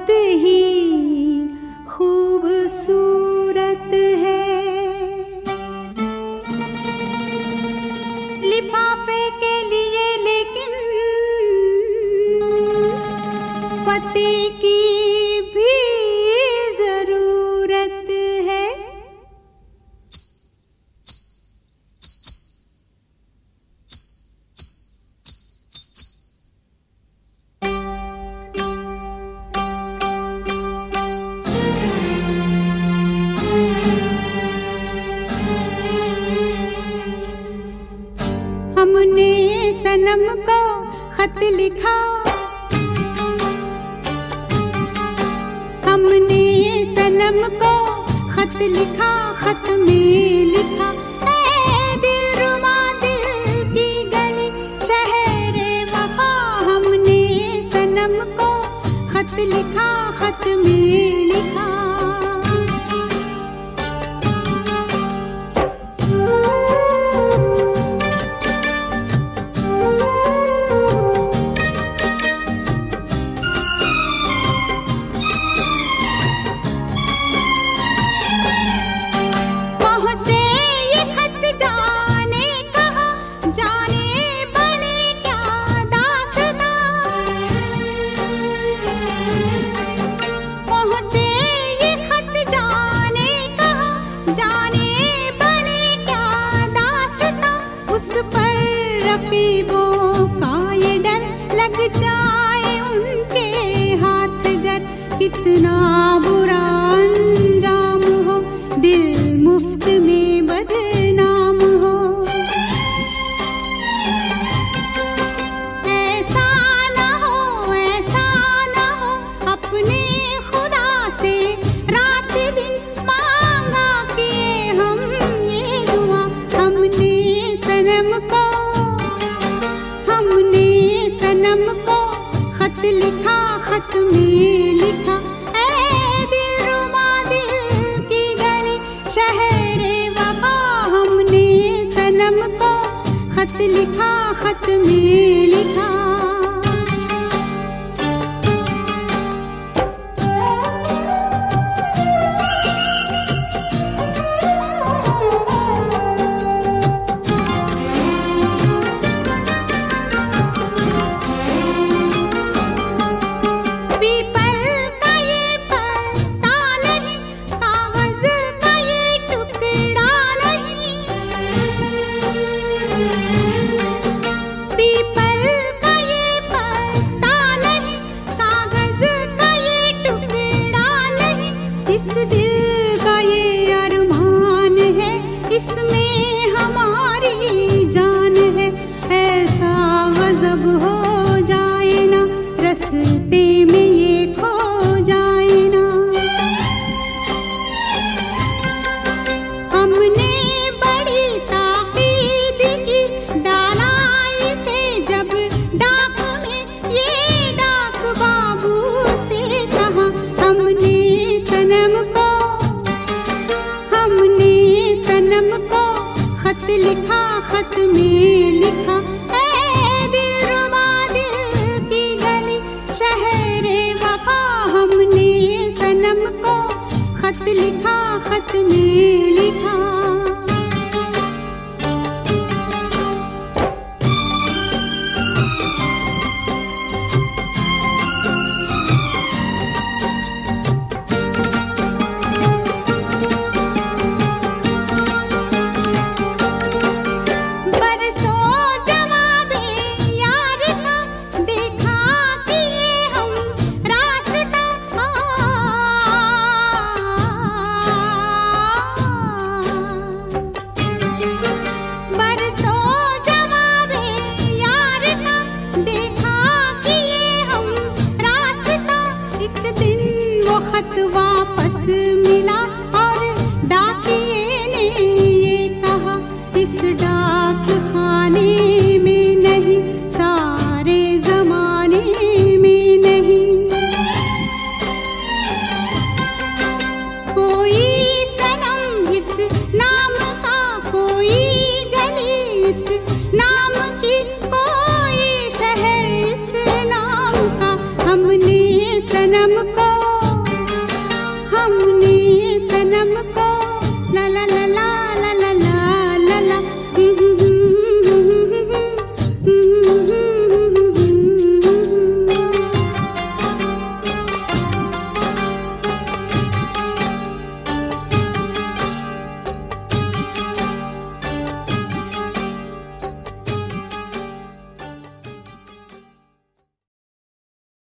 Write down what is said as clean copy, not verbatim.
बहुत ही खूबसूरत है। लिफाफे के लिए लेकिन पति की भी जरूरत है। हमने सनम को खत लिखा, हमने सनम को खत लिखा, खत में लिखा ऐ दिलरुबा दिल की गली शहरे वफा। हमने सनम को खत लिखा, खत में लिखा। रकीबों का ये डर लग जाए उनके हाथ गर, कितना बुरा अंजाम हो, दिल मुफ्त में बदनाम हो। ऐसा ना हो, ऐसा ना हो, अपने खुदा से रात दिन मांगा किए हम ये दुआ। हमने सनम को, हमने सनम को खत लिखा, खत में लिखा ऐ दिलरुबा दिल की गली शहरे वफा। हमने सनम को खत लिखा, खत में लिखा। इस दिल का ये अरमान है, इसमें हमारी जान है। ऐसा गजब हो जाए ना, रस्ते में ये खो जाए ना। हमने बड़ी ताकीद की, डाला इसे जब डाक में, ये डाक बाबू से कहा। हमने सनम को, हमने सनम को खत लिखा, खत में लिखा ऐ दिलरुबा दिल की गली शहरे वफा। हमने सनम को खत लिखा, खत में लिखा। खत वापस मिला और डाकिए ने ये कहा, इस डाक खाने में नहीं, सारे जमाने में नहीं। कोई सनम इस नाम का, कोई गली इस नाम की, कोई शहर इस नाम का। हमने सनम को,